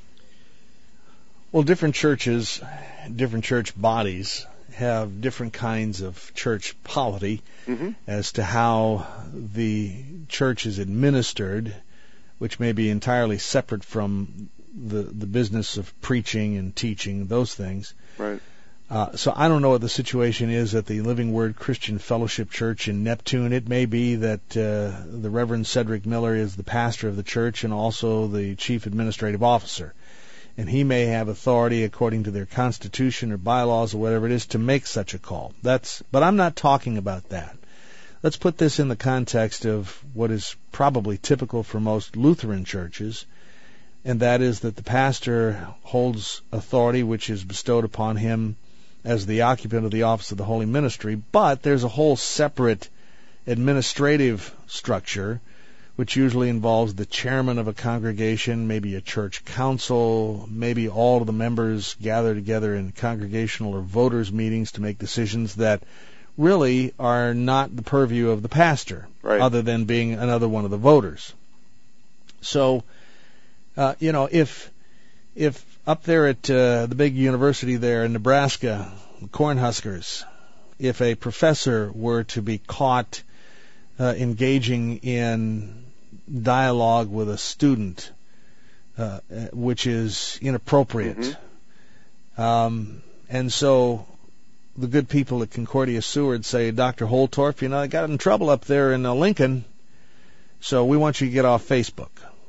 Speaker 2: Well, different churches, different church bodies have different kinds of church polity
Speaker 3: mm-hmm.
Speaker 2: as to how the church is administered, which may be entirely separate from the the business of preaching and teaching, those things.
Speaker 3: Right.
Speaker 2: Uh, so I don't know what the situation is at the Living Word Christian Fellowship Church in Neptune. It may be that uh, the Reverend Cedric Miller is the pastor of the church and also the chief administrative officer. And he may have authority according to their constitution or bylaws or whatever it is to make such a call. That's, but I'm not talking about that. Let's put this in the context of what is probably typical for most Lutheran churches, and that is that the pastor holds authority which is bestowed upon him as the occupant of the office of the holy ministry, but there's a whole separate administrative structure which usually involves the chairman of a congregation, maybe a church council, maybe all of the members gather together in congregational or voters' meetings to make decisions that really are not the purview of the pastor,
Speaker 3: right,
Speaker 2: other than being another one of the voters. So, uh, you know, if if up there at uh, the big university there in Nebraska, the Cornhuskers, if a professor were to be caught uh, engaging in dialogue with a student, uh, which is inappropriate, mm-hmm. um, and so the good people at Concordia Seward say, Doctor Holtorf, you know, I got in trouble up there in uh, Lincoln, so we want you to get off Facebook.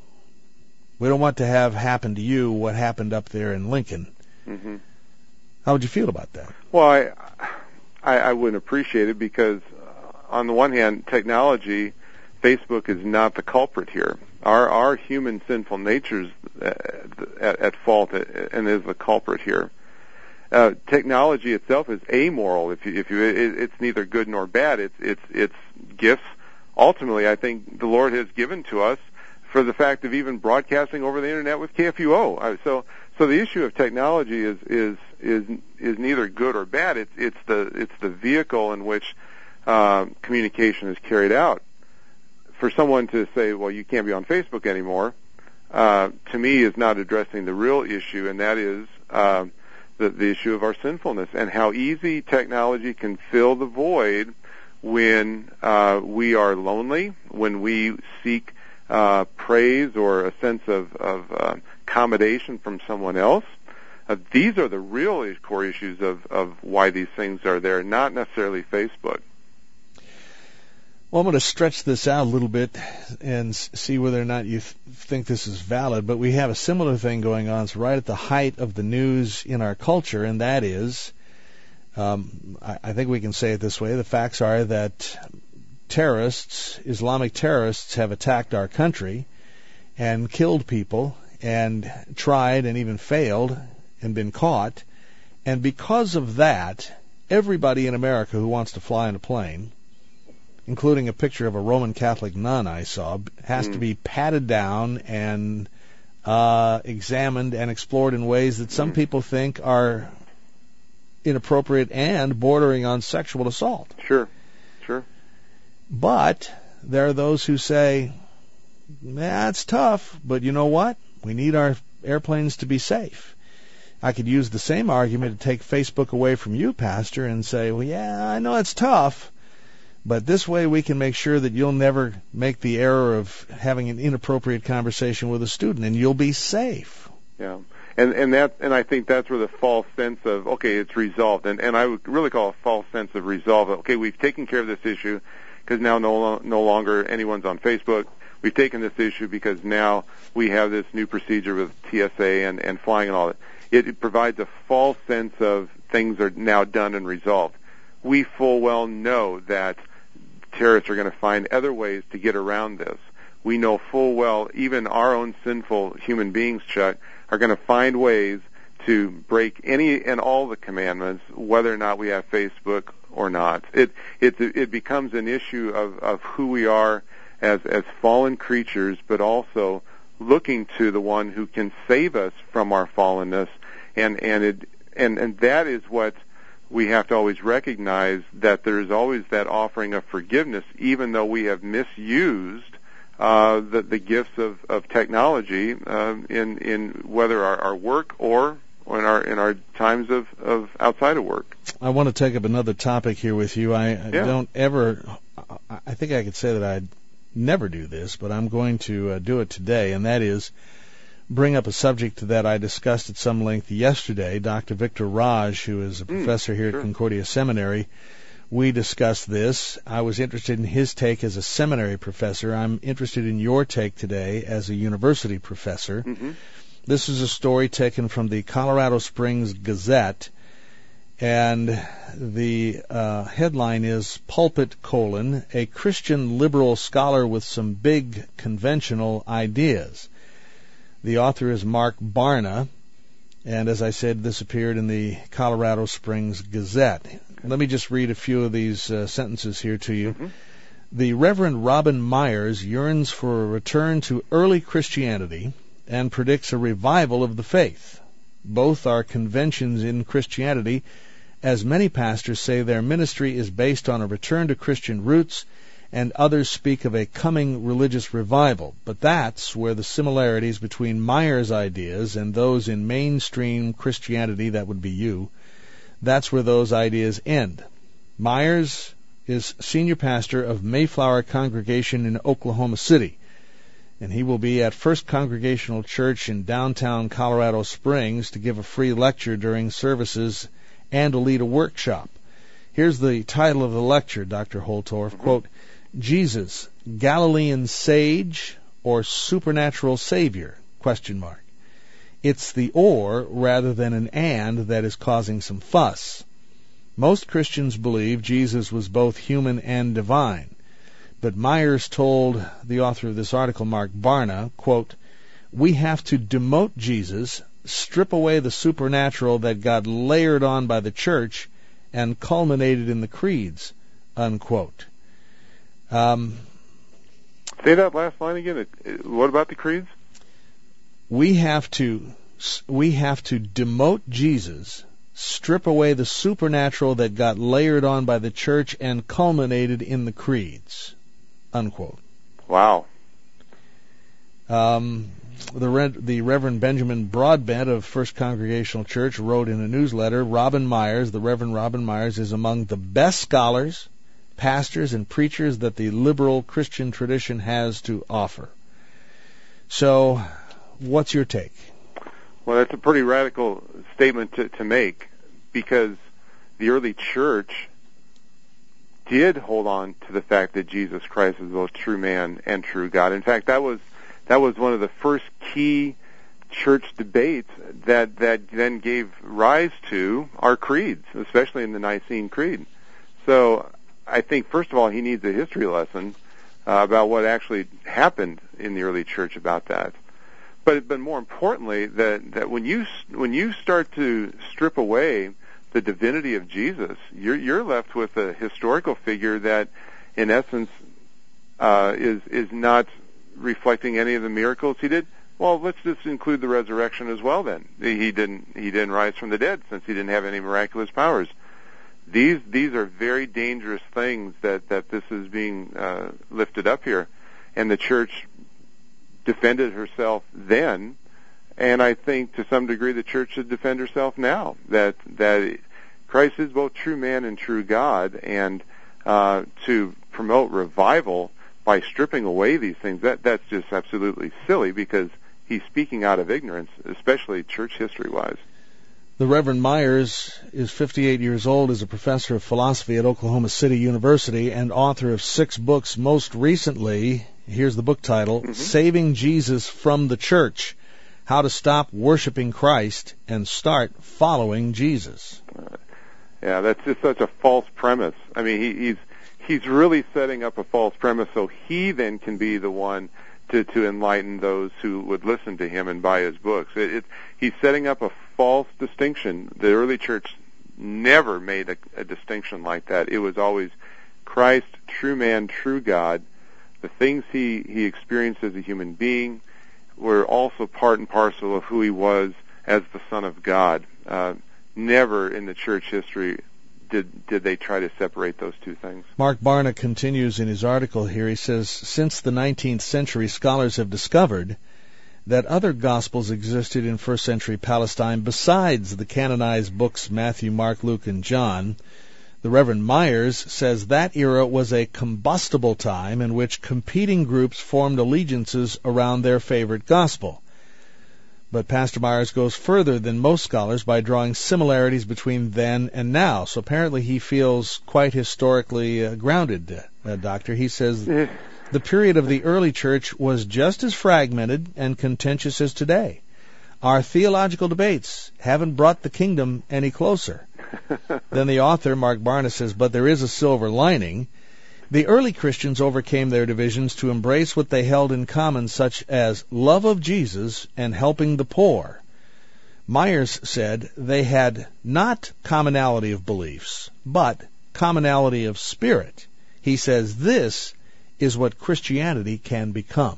Speaker 2: We don't want to have happen to you what happened up there in Lincoln.
Speaker 3: Mm-hmm.
Speaker 2: How would you feel about that?
Speaker 3: Well, I, I, I wouldn't appreciate it because, uh, on the one hand, technology, Facebook is not the culprit here. Our our human sinful nature's at, at, at fault and is the culprit here. Uh, technology itself is amoral. If you, if you, it, it's neither good nor bad. It's it's it's gifts. Ultimately, I think the Lord has given to us for the fact of even broadcasting over the internet with K F U O. Uh, so so the issue of technology is is is is neither good or bad. It's it's the it's the vehicle in which uh, communication is carried out. For someone to say, well, you can't be on Facebook anymore, uh, to me is not addressing the real issue, and that is uh, the, the issue of our sinfulness and how easy technology can fill the void when uh, we are lonely, when we seek uh, praise or a sense of, of uh, accommodation from someone else. Uh, these are the real core issues of, of why these things are there, not necessarily Facebook.
Speaker 2: Well, I'm going to stretch this out a little bit and see whether or not you th- think this is valid, but we have a similar thing going on. It's right at the height of the news in our culture, and that is, um, I, I think we can say it this way, the facts are that terrorists, Islamic terrorists, have attacked our country and killed people and tried and even failed and been caught, and because of that, everybody in America who wants to fly in a plane, including a picture of a Roman Catholic nun I saw, has mm. to be patted down and uh, examined and explored in ways that some mm. people think are inappropriate and bordering on sexual assault.
Speaker 3: Sure, sure.
Speaker 2: But there are those who say, that's tough, but you know what? We need our airplanes to be safe. I could use the same argument to take Facebook away from you, Pastor, and say, well, yeah, I know it's tough, but this way we can make sure that you'll never make the error of having an inappropriate conversation with a student, and you'll be safe.
Speaker 3: Yeah, and and that and I think that's where the false sense of, okay, it's resolved, and and I would really call a false sense of resolve. Okay, we've taken care of this issue because now no no longer anyone's on Facebook. We've taken this issue because now we have this new procedure with T S A and and flying and all that. It, it provides a false sense of things are now done and resolved. We full well know that terrorists are going to find other ways to get around this. We know full well even our own sinful human beings, Chuck, are going to find ways to break any and all the commandments, whether or not we have Facebook or not. It it it becomes an issue of, of who we are as as fallen creatures, but also looking to the one who can save us from our fallenness, and and it and and that is what we have to always recognize, that there is always that offering of forgiveness, even though we have misused uh, the, the gifts of, of technology uh, in in whether our, our work or in our in our times of, of outside of work.
Speaker 2: I want to take up another topic here with you. I, I
Speaker 3: yeah.
Speaker 2: don't ever. I think I could say that I'd never do this, but I'm going to uh, do it today, and that is bring up a subject that I discussed at some length yesterday. Doctor Victor Raj, who is a professor mm, here sure. at Concordia Seminary, we discussed this. I was interested in his take as a seminary professor. I'm interested in your take today as a university professor. Mm-hmm. This is a story taken from the Colorado Springs Gazette, and the uh, headline is Pulpit, colon, a Christian liberal scholar with some big conventional ideas. The author is Mark Barna, and as I said, this appeared in the Colorado Springs Gazette. Let me just read a few of these uh, sentences here to you. Mm-hmm. The Reverend Robin Myers yearns for a return to early Christianity and predicts a revival of the faith. Both are conventions in Christianity, as many pastors say their ministry is based on a return to Christian roots, and others speak of a coming religious revival. But that's where the similarities between Myers' ideas and those in mainstream Christianity, that would be you, that's where those ideas end. Myers is senior pastor of Mayflower Congregation in Oklahoma City, and he will be at First Congregational Church in downtown Colorado Springs to give a free lecture during services and to lead a workshop. Here's the title of the lecture, Doctor Holtorf, mm-hmm. quote, Jesus, Galilean sage or supernatural savior, question mark. It's the or rather than an and that is causing some fuss. Most Christians believe Jesus was both human and divine. But Myers told the author of this article, Mark Barna, quote, we have to demote Jesus, strip away the supernatural that got layered on by the church and culminated in the creeds, unquote. Um,
Speaker 3: Say that last line again. What about the creeds?
Speaker 2: We have to we have to demote Jesus, strip away the supernatural that got layered on by the church and culminated in the creeds, unquote.
Speaker 3: Wow.
Speaker 2: Um, the, Re- the Reverend Benjamin Broadbent of First Congregational Church wrote in a newsletter, Robin Myers, the Reverend Robin Myers, is among the best scholars, pastors, and preachers that the liberal Christian tradition has to offer. So, what's your take?
Speaker 3: Well, that's a pretty radical statement to, to make, because the early church did hold on to the fact that Jesus Christ is both true man and true God. In fact, that was that was one of the first key church debates that that then gave rise to our creeds, especially in the Nicene Creed. So I think, first of all, he needs a history lesson uh, about what actually happened in the early church about that. But but more importantly, that that when you when you start to strip away the divinity of Jesus, you're you're left with a historical figure that, in essence, uh, is is not reflecting any of the miracles he did. Well, let's just include the resurrection as well. Then he didn't he didn't rise from the dead, since he didn't have any miraculous powers. These these are very dangerous things that that this is being uh, lifted up here, and the church defended herself then, and I think to some degree the church should defend herself now, that that Christ is both true man and true God, and uh, to promote revival by stripping away these things, that that's just absolutely silly, because he's speaking out of ignorance, especially church history-wise.
Speaker 2: The Reverend Myers is fifty-eight years old, is a professor of philosophy at Oklahoma City University, and author of six books. Most recently, here's the book title, mm-hmm. Saving Jesus from the Church, How to Stop Worshiping Christ and Start Following Jesus.
Speaker 3: Uh, yeah, that's just such a false premise. I mean, he, he's he's really setting up a false premise so he then can be the one to, to enlighten those who would listen to him and buy his books. It, it, he's setting up a false distinction. The early church never made a, a distinction like that. It was always Christ, true man, true God. The things he, he experienced as a human being were also part and parcel of who he was as the Son of God. Uh, never in the church history did did they try to separate those two things.
Speaker 2: Mark Barna continues in his article here. He says, since the nineteenth century, scholars have discovered that other Gospels existed in first century Palestine besides the canonized books Matthew, Mark, Luke, and John. The Reverend Myers says that era was a combustible time in which competing groups formed allegiances around their favorite gospel. But Pastor Myers goes further than most scholars by drawing similarities between then and now. So apparently he feels quite historically uh, grounded, uh, Doctor. He says the period of the early church was just as fragmented and contentious as today. Our theological debates haven't brought the kingdom any closer. Then the author, Mark Barna, says, but there is a silver lining. The early Christians overcame their divisions to embrace what they held in common, such as love of Jesus and helping the poor. Myers said they had not commonality of beliefs, but commonality of spirit. He says this is what Christianity can become.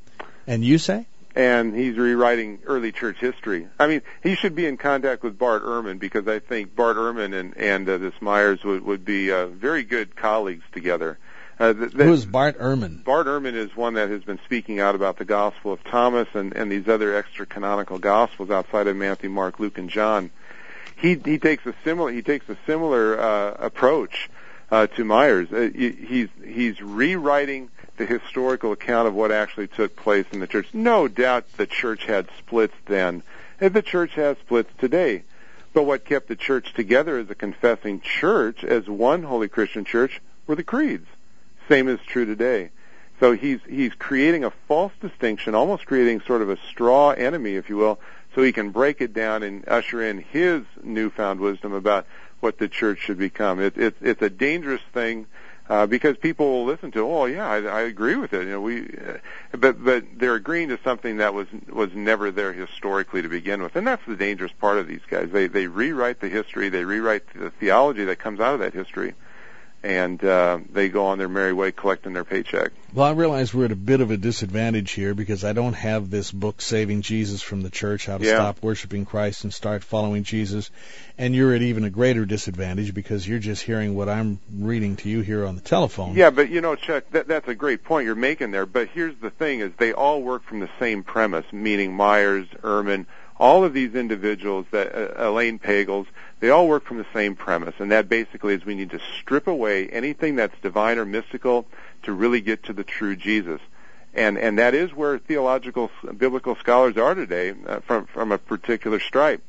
Speaker 2: And you say?
Speaker 3: And he's rewriting early church history. I mean, he should be in contact with Bart Ehrman, because I think Bart Ehrman and, and uh, this Myers would, would be uh, very good colleagues together. Uh, th-
Speaker 2: Who is Bart Ehrman?
Speaker 3: Bart Ehrman is one that has been speaking out about the Gospel of Thomas and, and these other extra-canonical Gospels outside of Matthew, Mark, Luke, and John. He he takes a similar he takes a similar uh, approach uh, to Myers. Uh, he, he's he's rewriting the historical account of what actually took place in the church. No doubt the church had splits then, and the church has splits today. But what kept the church together as a confessing church, as one holy Christian church, were the creeds. Same is true today. So he's he's creating a false distinction, almost creating sort of a straw enemy, if you will, so he can break it down and usher in his newfound wisdom about what the church should become. It, it, it's a dangerous thing. Uh, because people will listen to, oh yeah, I, I agree with it. You know, we, uh, but but they're agreeing to something that was was never there historically to begin with, and that's the dangerous part of these guys. They they rewrite the history, they rewrite the theology that comes out of that history, and uh, they go on their merry way collecting their paycheck.
Speaker 2: Well, I realize we're at a bit of a disadvantage here because I don't have this book, Saving Jesus from the Church, How to
Speaker 3: Yeah.
Speaker 2: Stop Worshiping Christ and Start Following Jesus. And you're at even a greater disadvantage because you're just hearing what I'm reading to you here on the telephone.
Speaker 3: Yeah, but you know, Chuck, that, that's a great point you're making there. But here's the thing: is they all work from the same premise, meaning Myers, Ehrman, all of these individuals, that uh, Elaine Pagels, they all work from the same premise, and that basically is we need to strip away anything that's divine or mystical to really get to the true Jesus. And and that is where theological, biblical scholars are today, uh, from from a particular stripe.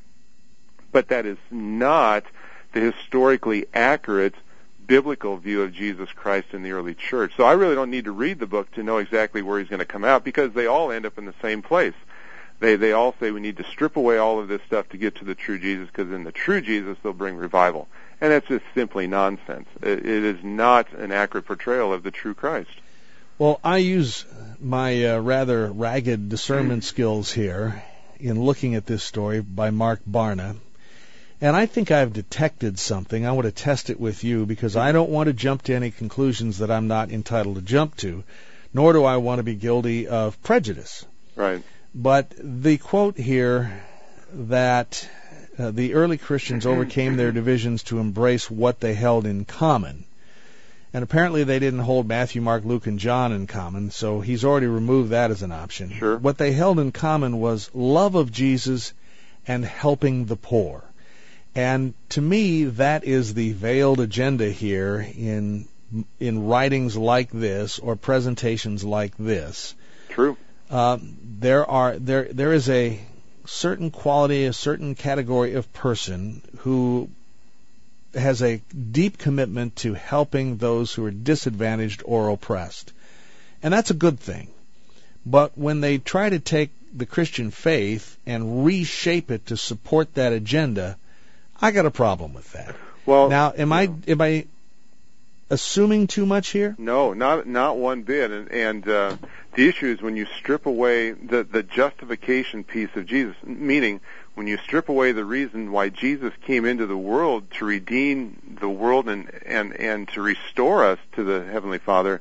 Speaker 3: But that is not the historically accurate biblical view of Jesus Christ in the early church. So I really don't need to read the book to know exactly where he's going to come out, because they all end up in the same place. They they all say we need to strip away all of this stuff to get to the true Jesus, because in the true Jesus they'll bring revival. And that's just simply nonsense. It, it is not an accurate portrayal of the true Christ.
Speaker 2: Well, I use my uh, rather ragged discernment skills here in looking at this story by Mark Barna. And I think I've detected something. I want to test it with you because I don't want to jump to any conclusions that I'm not entitled to jump to, nor do I want to be guilty of prejudice.
Speaker 3: Right.
Speaker 2: But the quote here that uh, the early Christians overcame their divisions to embrace what they held in common. And apparently they didn't hold Matthew, Mark, Luke, and John in common, so he's already removed that as an option.
Speaker 3: Sure.
Speaker 2: What they held in common was love of Jesus and helping the poor. And to me, that is the veiled agenda here in in writings like this or presentations like this.
Speaker 3: True.
Speaker 2: Uh, there are there there is a certain quality, a certain category of person who has a deep commitment to helping those who are disadvantaged or oppressed, and that's a good thing. But when they try to take the Christian faith and reshape it to support that agenda, I got a problem with that.
Speaker 3: Well,
Speaker 2: now, am I am I assuming too much here?
Speaker 3: No, not not one bit. And, and uh, the issue is when you strip away the the justification piece of Jesus, meaning when you strip away the reason why Jesus came into the world to redeem the world and and and to restore us to the Heavenly Father,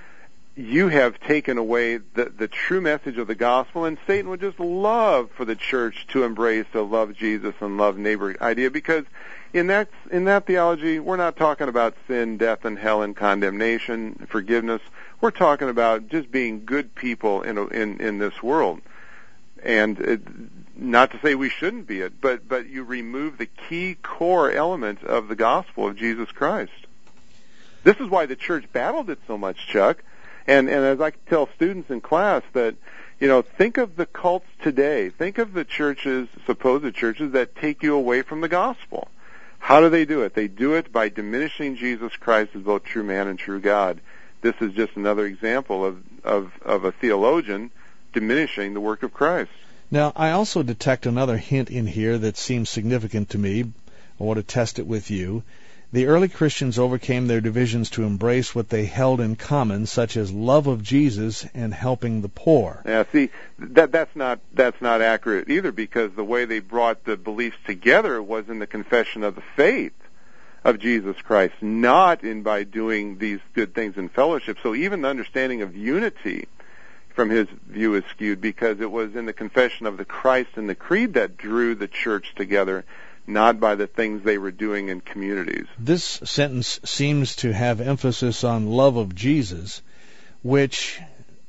Speaker 3: you have taken away the, the true message of the gospel, and Satan would just love for the church to embrace the love Jesus and love neighbor idea, because in that in that theology, we're not talking about sin, death, and hell and condemnation, forgiveness. We're talking about just being good people in in, in this world. And it, not to say we shouldn't be it, but, but you remove the key core element of the gospel of Jesus Christ. This is why the church battled it so much, Chuck. And, and as I tell students in class that, You know, think of the cults today. Think of the churches, supposed churches, that take you away from the gospel. How do they do it? They do it by diminishing Jesus Christ as both true man and true God. This is just another example of, of, of a theologian diminishing the work of Christ.
Speaker 2: Now, I also detect another hint in here that seems significant to me. I want to test it with you. The early Christians overcame their divisions to embrace what they held in common, such as love of Jesus and helping the poor.
Speaker 3: Yeah, see, that that's not that's not accurate either, because the way they brought the beliefs together was in the confession of the faith of Jesus Christ, not in by doing these good things in fellowship. So even the understanding of unity from his view is skewed, because it was in the confession of the Christ and the creed that drew the church together, not by the things they were doing in communities.
Speaker 2: This sentence seems to have emphasis on love of Jesus, which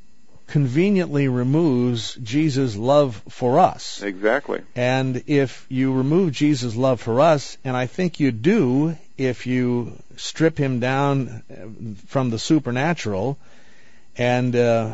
Speaker 2: conveniently removes Jesus' love for us.
Speaker 3: Exactly.
Speaker 2: And if you remove Jesus' love for us, and I think you do if you strip him down from the supernatural and uh,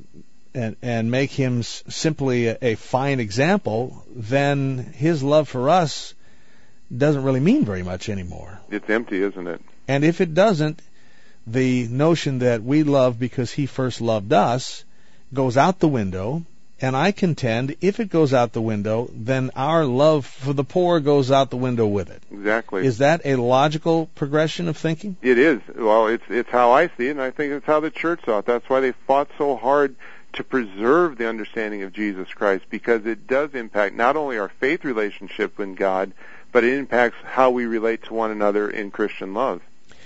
Speaker 2: and, and make him s- simply a, a fine example, then his love for us doesn't really mean very much anymore.
Speaker 3: It's empty, isn't it?
Speaker 2: And if it doesn't, the notion that we love because he first loved us goes out the window, and I contend if it goes out the window, then our love for the poor goes out the window with it.
Speaker 3: Exactly.
Speaker 2: Is that a logical progression of thinking?
Speaker 3: It is. Well, it's it's how I see it, and I think it's how the church saw it. That's why they fought so hard to preserve the understanding of Jesus Christ, because it does impact not only our faith relationship with God, but it impacts how we relate to one another in Christian love.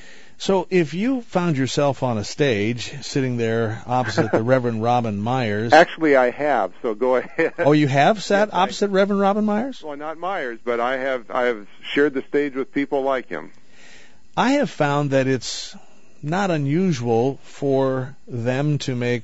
Speaker 2: So if you found yourself on a stage sitting there opposite the Reverend Robin Myers...
Speaker 3: Actually, I have, so go ahead.
Speaker 2: Oh, you have sat
Speaker 3: yes,
Speaker 2: opposite I, Reverend Robin Myers?
Speaker 3: Well, not Myers, but I have I have shared the stage with people like him.
Speaker 2: I have found that it's not unusual for them to make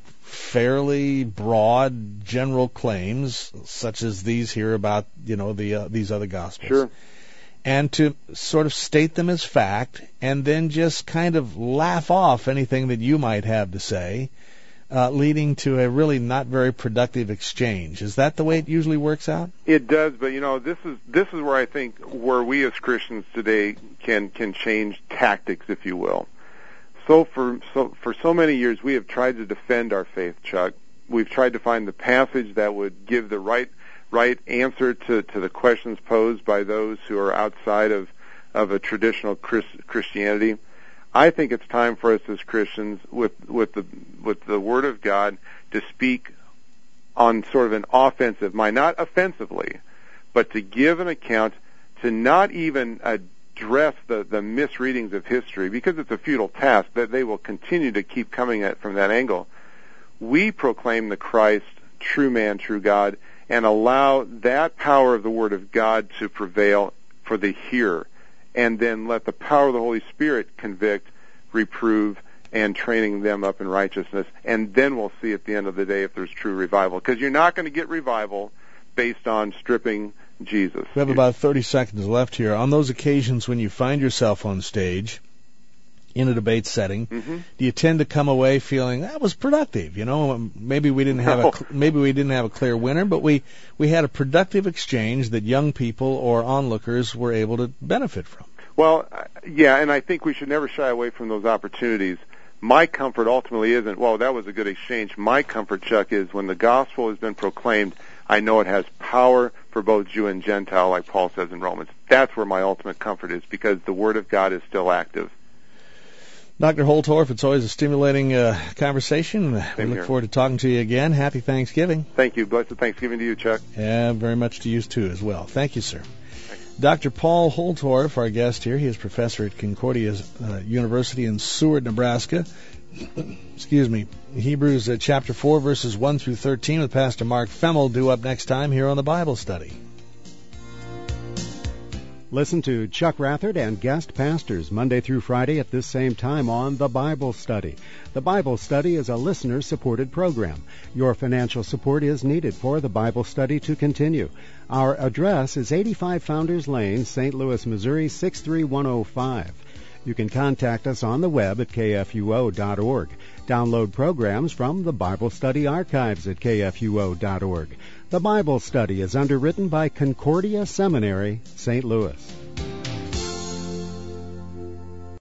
Speaker 2: fairly broad general claims, such as these here about, you know, the uh, these other Gospels.
Speaker 3: Sure.
Speaker 2: And to sort of state them as fact, and then just kind of laugh off anything that you might have to say, uh, leading to a really not very productive exchange. Is that the way it usually works out?
Speaker 3: It does, but you know, this is this is where I think where we as Christians today can can change tactics, if you will. So for so for so many years we have tried to defend our faith, Chuck. We've tried to find the passage that would give the right right answer to, to the questions posed by those who are outside of, of a traditional Christ, Christianity. I think it's time for us as Christians, with with the with the Word of God, to speak on sort of an offensive mind, not offensively, but to give an account, to not even address the, the misreadings of history, because it's a futile task that they will continue to keep coming at from that angle. We proclaim the Christ, true man, true God, and allow that power of the Word of God to prevail for the hearer, and then let the power of the Holy Spirit convict, reprove, and training them up in righteousness, and then we'll see at the end of the day if there's true revival. Because you're not going to get revival based on stripping Jesus.
Speaker 2: We have about thirty seconds left here. On those occasions when you find yourself on stage in a debate setting,
Speaker 3: mm-hmm.
Speaker 2: do you tend to come away feeling that was productive? You know, maybe we didn't have no. a maybe we didn't have a clear winner, but we we had a productive exchange that young people or onlookers were able to benefit from.
Speaker 3: Well, yeah, and I think we should never shy away from those opportunities. My comfort ultimately isn't, well, that was a good exchange. My comfort, Chuck, is when the gospel has been proclaimed, I know it has power for both Jew and Gentile, like Paul says in Romans. That's where my ultimate comfort is, because the Word of God is still active.
Speaker 2: Doctor Holtorf, it's always a stimulating uh, conversation.
Speaker 3: Same
Speaker 2: we look
Speaker 3: here.
Speaker 2: forward to talking to you again. Happy Thanksgiving.
Speaker 3: Thank you. Blessed Thanksgiving to you, Chuck.
Speaker 2: Yeah, very much to you, too, as well. Thank you, sir. Doctor Paul Holtorf, our guest here. He is professor at Concordia uh, University in Seward, Nebraska. Excuse me. Hebrews uh, chapter four, verses one through thirteen with Pastor Mark Femmel due up next time here on the Bible Study.
Speaker 1: Listen to Chuck Rathert and guest pastors Monday through Friday at this same time on The Bible Study. The Bible Study is a listener-supported program. Your financial support is needed for the Bible Study to continue. Our address is eighty-five Founders Lane, Saint Louis, Missouri, six three one oh five. You can contact us on the web at k f u o dot org. Download programs from the Bible Study archives at k f u o dot org. The Bible Study is underwritten by Concordia Seminary, Saint Louis.